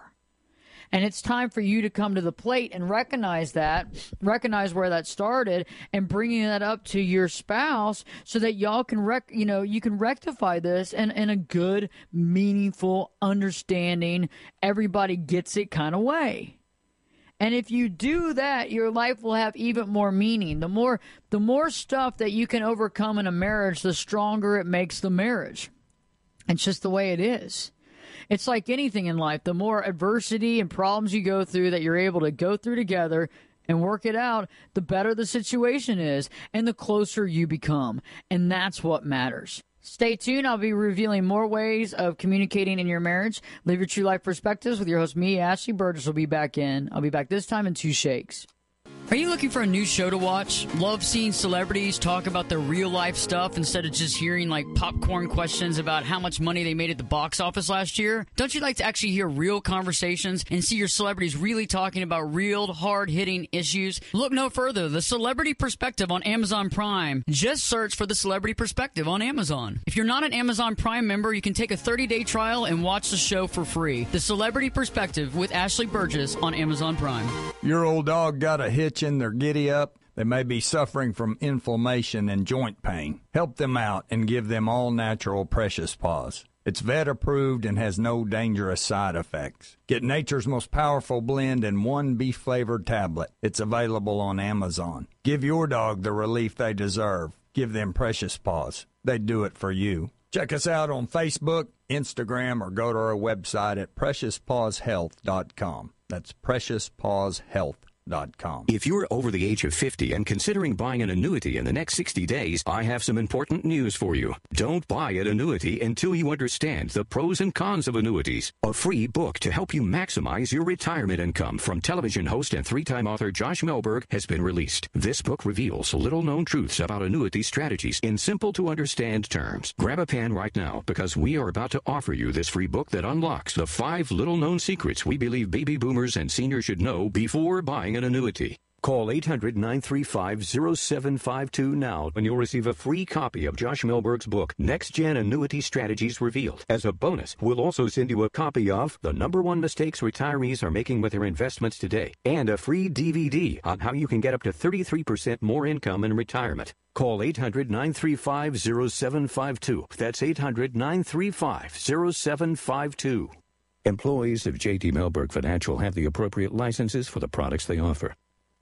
And it's time for you to come to the plate and recognize that, recognize where that started, and bringing that up to your spouse so that y'all can, rec- you know, you can rectify this in, in a good, meaningful, understanding, everybody gets it kind of way. And if you do that, your life will have even more meaning. The more, the more stuff that you can overcome in a marriage, the stronger it makes the marriage. It's just the way it is. It's like anything in life. The more adversity and problems you go through that you're able to go through together and work it out, the better the situation is and the closer you become. And that's what matters. Stay tuned. I'll be revealing more ways of communicating in your marriage. Live Your True Life Perspectives with your host, me, Ashley Burgess, will be back in. I'll be back this time in two shakes. Are you looking for a new show to watch? Love seeing celebrities talk about their real-life stuff instead of just hearing, like, popcorn questions about how much money they made at the box office last year? Don't you like to actually hear real conversations and see your celebrities really talking about real, hard-hitting issues? Look no further. The Celebrity Perspective on Amazon Prime. Just search for The Celebrity Perspective on Amazon. If you're not an Amazon Prime member, you can take a thirty-day trial and watch the show for free. The Celebrity Perspective with Ashley Burgess on Amazon Prime. Your old dog got a hitch in their giddy up. They may be suffering from inflammation and joint pain. Help them out and give them all natural Precious Paws. It's vet approved and has no dangerous side effects. Get nature's most powerful blend in one beef flavored tablet. It's available on Amazon. Give your dog the relief they deserve. Give them Precious Paws. They do it for you. Check us out on Facebook, Instagram, or go to our website at precious paws health dot com. That's precious paws health dot com. If you're over the age of fifty and considering buying an annuity in the next sixty days, I have some important news for you. Don't buy an annuity until you understand the pros and cons of annuities. A free book to help you maximize your retirement income from television host and three-time author Josh Melberg has been released. This book reveals little-known truths about annuity strategies in simple-to-understand terms. Grab a pen right now because we are about to offer you this free book that unlocks the five little-known secrets we believe baby boomers and seniors should know before buying an annuity. Call eight hundred, nine three five, zero seven five two now and you'll receive a free copy of Josh Melberg's book, Next Gen Annuity Strategies Revealed. As a bonus, we'll also send you a copy of The Number One Mistakes Retirees Are Making with Their Investments Today and a free D V D on how you can get up to thirty-three percent more income in retirement. Call eight hundred, nine three five, zero seven five two. That's eight hundred, nine three five, zero seven five two. Employees of J T Melberg Financial have the appropriate licenses for the products they offer.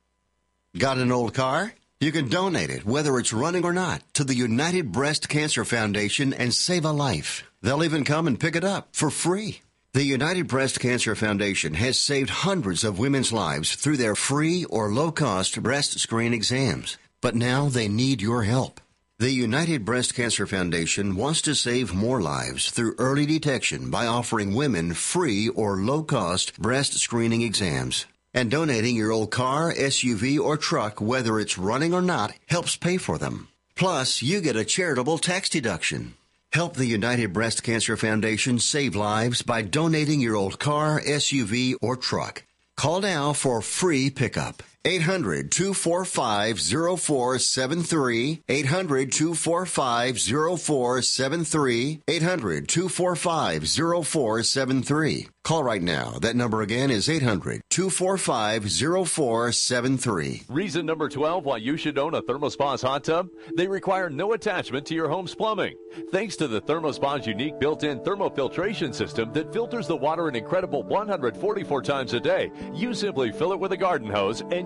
Got an old car? You can donate it, whether it's running or not, to the United Breast Cancer Foundation and save a life. They'll even come and pick it up for free. The United Breast Cancer Foundation has saved hundreds of women's lives through their free or low-cost breast screen exams. But now they need your help. The United Breast Cancer Foundation wants to save more lives through early detection by offering women free or low-cost breast screening exams. And donating your old car, S U V, or truck, whether it's running or not, helps pay for them. Plus, you get a charitable tax deduction. Help the United Breast Cancer Foundation save lives by donating your old car, S U V, or truck. Call now for free pickup. eight hundred, two four five, zero four seven three. eight hundred, two four five, zero four seven three. eight hundred, two four five, zero four seven three. Call right now. That number again is eight hundred, two four five, zero four seven three. Reason number twelve why you should own a ThermoSpa's hot tub? They require no attachment to your home's plumbing. Thanks to the ThermoSpa's unique built-in thermofiltration system that filters the water an incredible one hundred forty-four times a day, you simply fill it with a garden hose and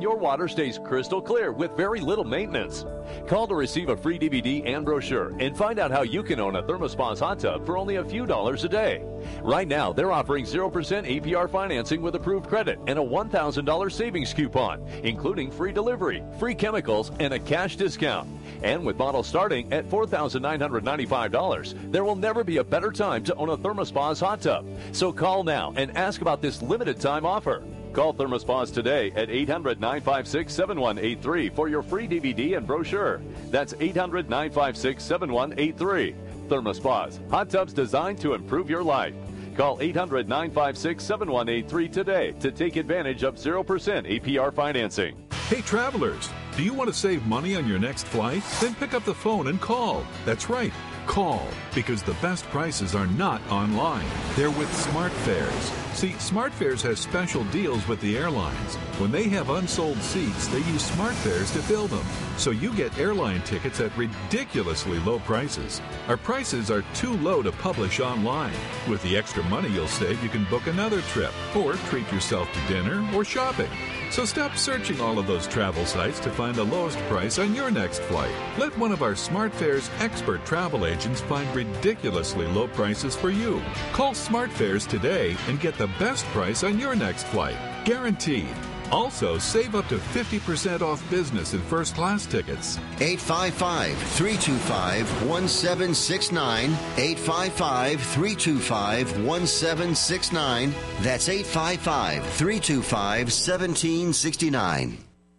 your water stays crystal clear with very little maintenance. Call to receive a free D V D and brochure and find out how you can own a ThermoSpa's hot tub for only a few dollars a day. Right now, they're offering zero percent A P R financing with approved credit and a one thousand dollars savings coupon, including free delivery, free chemicals, and a cash discount. And with models starting at four thousand nine hundred ninety-five dollars, there will never be a better time to own a ThermoSpa's hot tub. So call now and ask about this limited time offer. Call ThermoSpas today at eight hundred, nine five six, seven one eight three for your free D V D and brochure. That's eight hundred, nine five six, seven one eight three. ThermoSpas, hot tubs designed to improve your life. Call eight hundred, nine five six, seven one eight three today to take advantage of zero percent A P R financing. Hey travelers, do you want to save money on your next flight? Then pick up the phone and call. That's right, call, because the best prices are not online. They're with SmartFares. See, SmartFares has special deals with the airlines. When they have unsold seats, they use SmartFares to fill them. So you get airline tickets at ridiculously low prices. Our prices are too low to publish online. With the extra money you'll save, you can book another trip or treat yourself to dinner or shopping. So stop searching all of those travel sites to find the lowest price on your next flight. Let one of our SmartFares expert travel agents find ridiculously low prices for you. Call SmartFares today and get the best price on your next flight. Guaranteed. Also, save up to fifty percent off business and first class tickets. eight five five, three two five, one seven six nine. eight five five, three two five, one seven six nine. That's eight five five, three two five, one seven six nine.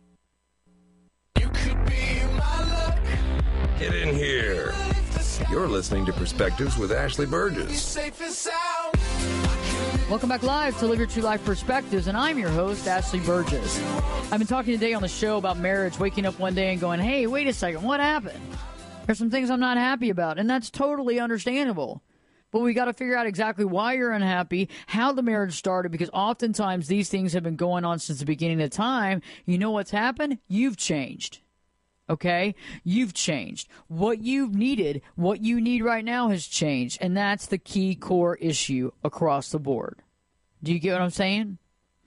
Get in here. You're listening to Perspectives with Ashley Burgess. Welcome back live to Live Your True Life Perspectives, and I'm your host, Ashley Burgess. I've been talking today on the show about marriage, waking up one day and going, hey, wait a second, what happened? There's some things I'm not happy about, and that's totally understandable. But we got to figure out exactly why you're unhappy, how the marriage started, because oftentimes these things have been going on since the beginning of time. You know what's happened? You've changed. Okay? You've changed. What you've needed, what you need right now has changed. And that's the key core issue across the board. Do you get what I'm saying?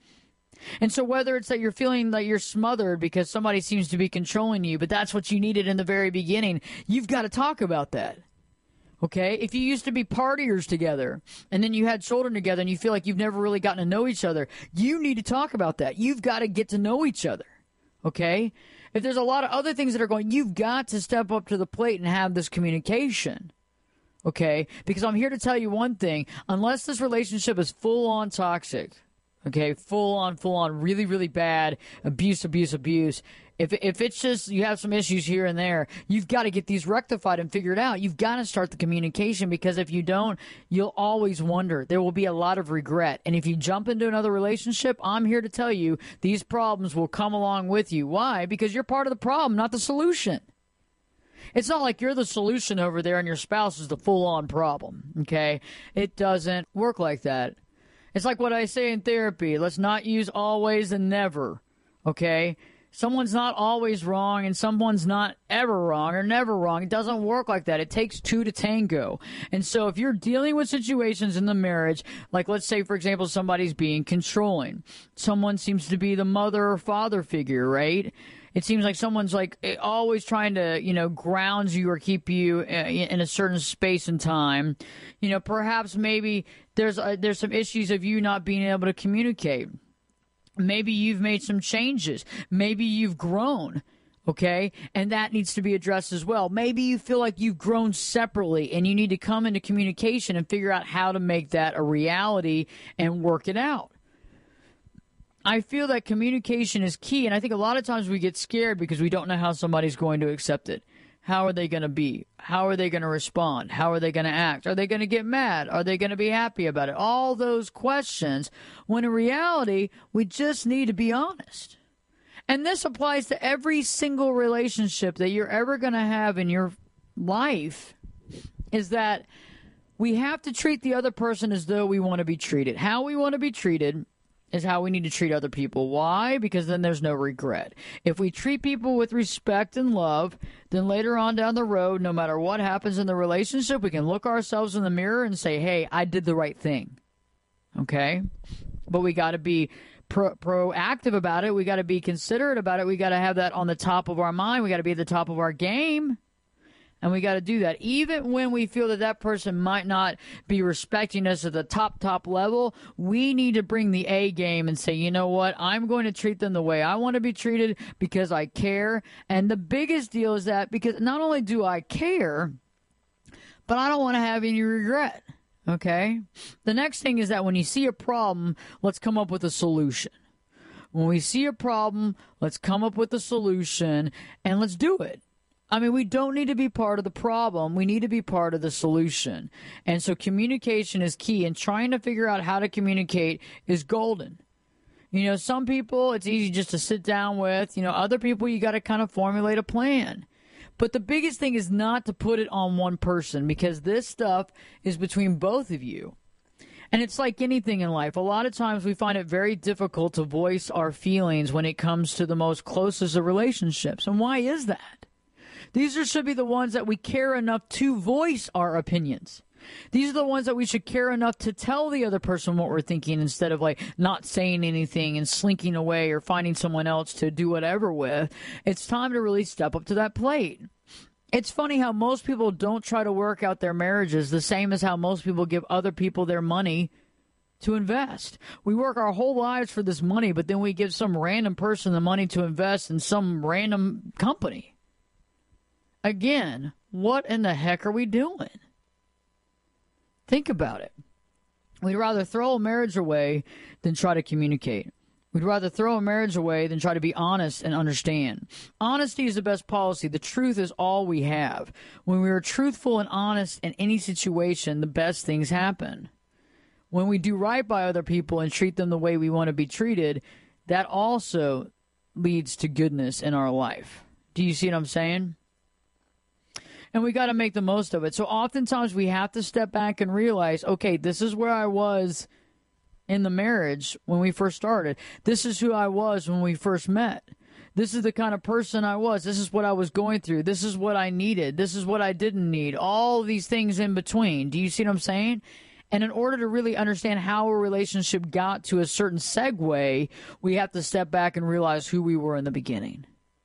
And so whether it's that you're feeling that you're smothered because somebody seems to be controlling you, but that's what you needed in the very beginning, you've got to talk about that. Okay? If you used to be partiers together and then you had children together and you feel like you've never really gotten to know each other, you need to talk about that. You've got to get to know each other. Okay? If there's a lot of other things that are going, you've got to step up to the plate and have this communication, okay? Because I'm here to tell you one thing. Unless this relationship is full-on toxic, okay, full-on, full-on, really, really bad, abuse, abuse, abuse, if if it's just you have some issues here and there, you've got to get these rectified and figured out. You've got to start the communication, because if you don't, you'll always wonder. There will be a lot of regret. And if you jump into another relationship, I'm here to tell you these problems will come along with you. Why? Because you're part of the problem, not the solution. It's not like you're the solution over there and your spouse is the full-on problem, okay? It doesn't work like that. It's like what I say in therapy. Let's not use always and never, okay? Someone's not always wrong and someone's not ever wrong or never wrong. It doesn't work like that. It takes two to tango. And so if you're dealing with situations in the marriage, like let's say, for example, somebody's being controlling. Someone seems to be the mother or father figure, right? It seems like someone's like always trying to, you know, ground you or keep you in a certain space and time. You know, perhaps maybe there's a, there's some issues of you not being able to communicate. Maybe you've made some changes. Maybe you've grown, okay? And that needs to be addressed as well. Maybe you feel like you've grown separately and you need to come into communication and figure out how to make that a reality and work it out. I feel that communication is key, and I think a lot of times we get scared because we don't know how somebody's going to accept it. How are they going to be? How are they going to respond? How are they going to act? Are they going to get mad? Are they going to be happy about it? All those questions, when in reality, we just need to be honest. And this applies to every single relationship that you're ever going to have in your life, is that we have to treat the other person as though we want to be treated. How we want to be treated is how we need to treat other people. Why? Because then there's no regret. If we treat people with respect and love, then later on down the road, no matter what happens in the relationship, we can look ourselves in the mirror and say, hey, I did the right thing. Okay? But we got to be pro- proactive about it. We got to be considerate about it. We got to have that on the top of our mind. We got to be at the top of our game. And we got to do that. Even when we feel that that person might not be respecting us at the top, top level, we need to bring the A game and say, you know what? I'm going to treat them the way I want to be treated because I care. And the biggest deal is that because not only do I care, but I don't want to have any regret. Okay? The next thing is that when you see a problem, let's come up with a solution. When we see a problem, let's come up with a solution and let's do it. I mean, we don't need to be part of the problem. We need to be part of the solution. And so communication is key, and trying to figure out how to communicate is golden. You know, some people it's easy just to sit down with. You know, other people you got to kind of formulate a plan. But the biggest thing is not to put it on one person, because this stuff is between both of you. And it's like anything in life. A lot of times we find it very difficult to voice our feelings when it comes to the most closest of relationships. And why is that? These are, should be the ones that we care enough to voice our opinions. These are the ones that we should care enough to tell the other person what we're thinking instead of like not saying anything and slinking away or finding someone else to do whatever with. It's time to really step up to that plate. It's funny how most people don't try to work out their marriages the same as how most people give other people their money to invest. We work our whole lives for this money, but then we give some random person the money to invest in some random company. Again, what in the heck are we doing? Think about it. We'd rather throw a marriage away than try to communicate. We'd rather throw a marriage away than try to be honest and understand. Honesty is the best policy. The truth is all we have. When we are truthful and honest in any situation, the best things happen. When we do right by other people and treat them the way we want to be treated, that also leads to goodness in our life. Do you see what I'm saying? And we got to make the most of it. So oftentimes we have to step back and realize, okay, this is where I was in the marriage when we first started. This is who I was when we first met. This is the kind of person I was. This is what I was going through. This is what I needed. This is what I didn't need. All these things in between. Do you see what I'm saying? And in order to really understand how a relationship got to a certain segue, we have to step back and realize who we were in the beginning.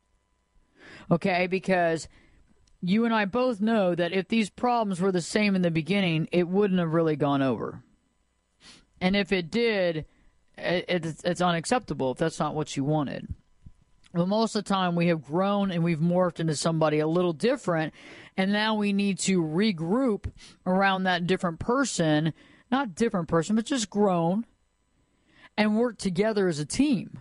Okay, because you and I both know that if these problems were the same in the beginning, it wouldn't have really gone over. And if it did, it's, it's unacceptable if that's not what you wanted. But most of the time we have grown and we've morphed into somebody a little different, and now we need to regroup around that different person, not different person, but just grown, and work together as a team.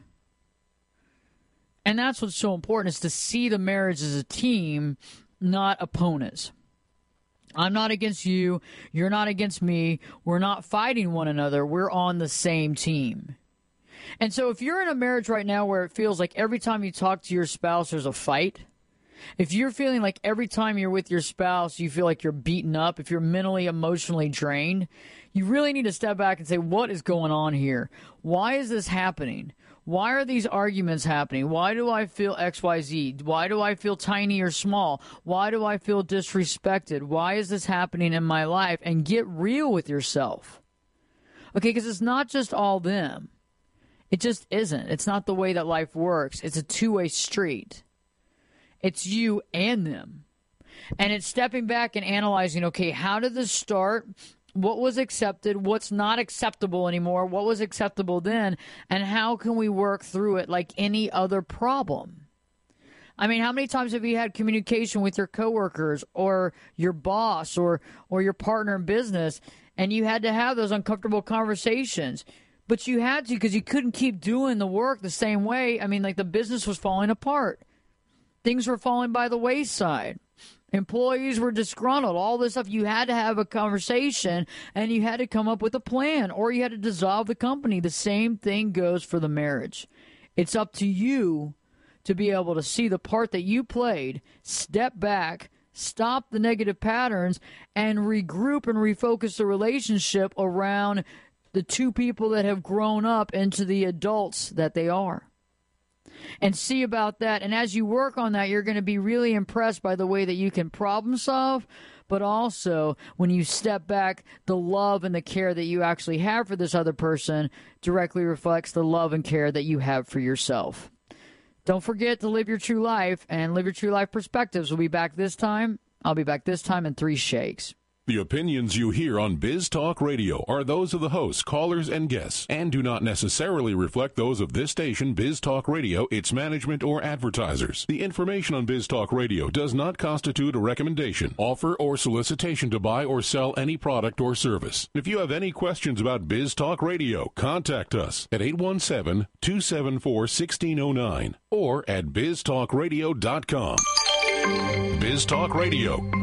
And that's what's so important, is to see the marriage as a team, not opponents. I'm not against you. You're not against me. We're not fighting one another. We're on the same team. And so if you're in a marriage right now where it feels like every time you talk to your spouse, there's a fight, if you're feeling like every time you're with your spouse, you feel like you're beaten up, if you're mentally, emotionally drained, you really need to step back and say, what is going on here? Why is this happening? Why are these arguments happening? Why do I feel X Y Z? Why do I feel tiny or small? Why do I feel disrespected? Why is this happening in my life? And get real with yourself. Okay, because it's not just all them. It just isn't. It's not the way that life works. It's a two-way street. It's you and them. And it's stepping back and analyzing, okay, how did this start? What was accepted? What's not acceptable anymore? What was acceptable then? And how can we work through it like any other problem? I mean, how many times have you had communication with your coworkers or your boss or, or your partner in business, and you had to have those uncomfortable conversations? But you had to, because you couldn't keep doing the work the same way. I mean, like the business was falling apart. Things were falling by the wayside. Employees were disgruntled, all this stuff. You had to have a conversation, and you had to come up with a plan, or you had to dissolve the company. The same thing goes for the marriage. It's up to you to be able to see the part that you played, step back, stop the negative patterns, and regroup and refocus the relationship around the two people that have grown up into the adults that they are. And see about that. And as you work on that, you're going to be really impressed by the way that you can problem solve, but also when you step back, the love and the care that you actually have for this other person directly reflects the love and care that you have for yourself. Don't forget to live your true life, and Live Your True Life Perspectives will be back this time. I'll be back this time in three shakes. The opinions you hear on Biz Talk Radio are those of the hosts, callers, and guests, and do not necessarily reflect those of this station, Biz Talk Radio, its management, or advertisers. The information on Biz Talk Radio does not constitute a recommendation, offer, or solicitation to buy or sell any product or service. If you have any questions about Biz Talk Radio, contact us at eight one seven, two seven four, one six zero nine or at biz talk radio dot com. Biz Talk Radio.